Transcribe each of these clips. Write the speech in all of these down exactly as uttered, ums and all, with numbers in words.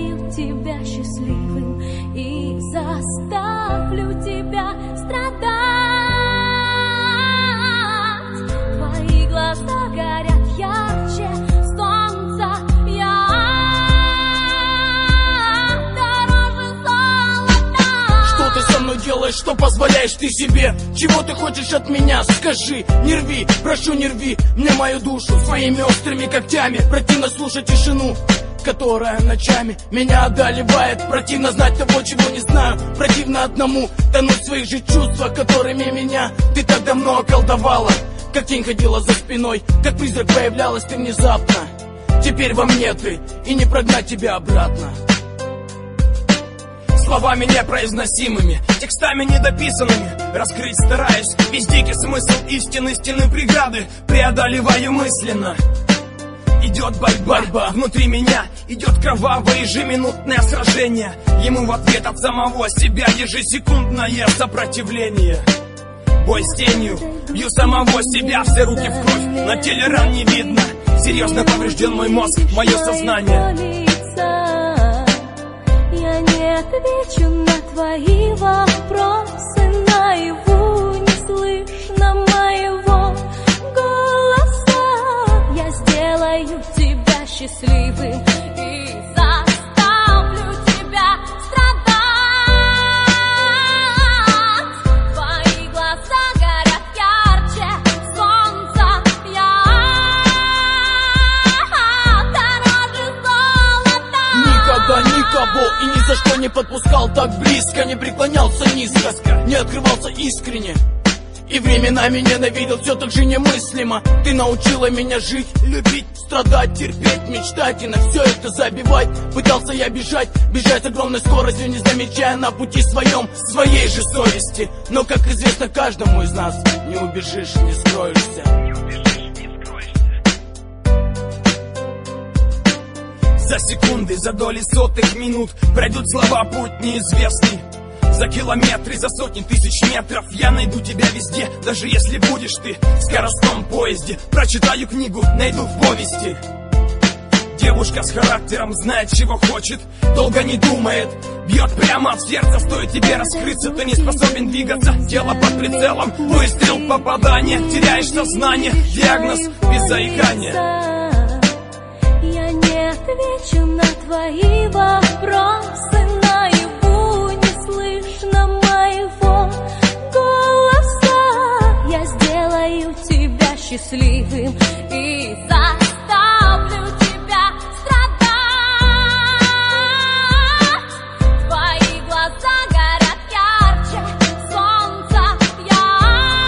сделаю тебя счастливым и заставлю тебя страдать. Твои глаза горят ярче солнца, я дороже золота. Что ты со мной делаешь, что позволяешь ты себе? Чего ты хочешь от меня? Скажи, не рви, прошу, не рви мне мою душу своими острыми когтями. Противно слушать тишину, которая ночами меня одолевает. Противно знать того, чего не знаю. Противно одному тонуть в своих же чувствах, которыми меня ты так давно околдовала. Как тень ходила за спиной, как призрак появлялась ты внезапно. Теперь во мне ты, и не прогнать тебя обратно. Словами непроизносимыми, текстами недописанными раскрыть стараюсь весь дикий смысл истины, стены преграды преодолеваю мысленно. Идет борьба, борьба внутри меня, идет кровавое ежеминутное сражение. Ему в ответ от самого себя ежесекундное сопротивление. Бой с тенью, бью самого себя, все руки в кровь, на теле ран не видно. Серьезно поврежден мой мозг, мое сознание. Я не отвечу на твои вопросы, наяву не слышно моего голоса. Я сделаю тебя счастливым и заставлю тебя страдать. Твои глаза горят ярче солнца, я дороже золота. Никогда никого и ни за что не подпускал так близко, не преклонялся низко, не открывался искренне. И временами ненавидел все так же немыслимо. Ты научила меня жить, любить, страдать, терпеть, мечтать и на все это забивать. Пытался я бежать, бежать с огромной скоростью, не замечая на пути своем своей же совести. Но, как известно каждому из нас, не убежишь, не скроешься. За секунды, за доли сотых минут пройдут слова путь неизвестный. За километры, за сотни тысяч метров я найду тебя везде, даже если будешь ты в скоростном поезде. Прочитаю книгу, найду в повести. Девушка с характером знает, чего хочет, долго не думает, бьет прямо в сердце. Стоит тебе раскрыться, ты не способен двигаться. Тело под прицелом, выстрел, попадание, теряешь сознание, диагноз без заикания. Я не отвечу на твои вопросы, наяву не слышно моего голоса. Я сделаю тебя счастливым и заставлю тебя страдать. Твои глаза горят ярче солнца, я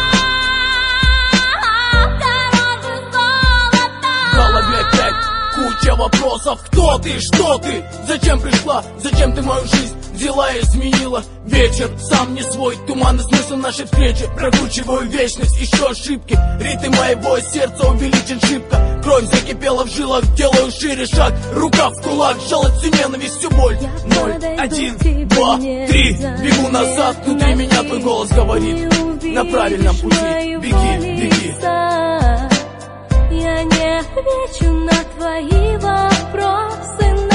дороже золота. В голове опять куча вопросов. Кто ты, что ты, зачем пришла, зачем ты мою жизнь взяла и изменила? Вечер сам не свой, туманный смысл нашей встречи. Прокручиваю вечность, еще ошибки. Ритм моего сердца увеличен шибко. Кровь закипела в жилах, делаю шире шаг. Рука в кулак, сжалась всю ненависть, всю боль. Ноль, один, два, три. Бегу назад, внутри меня твой голос говорит: на правильном пути, беги, беги. Я не отвечу на твои вопросы,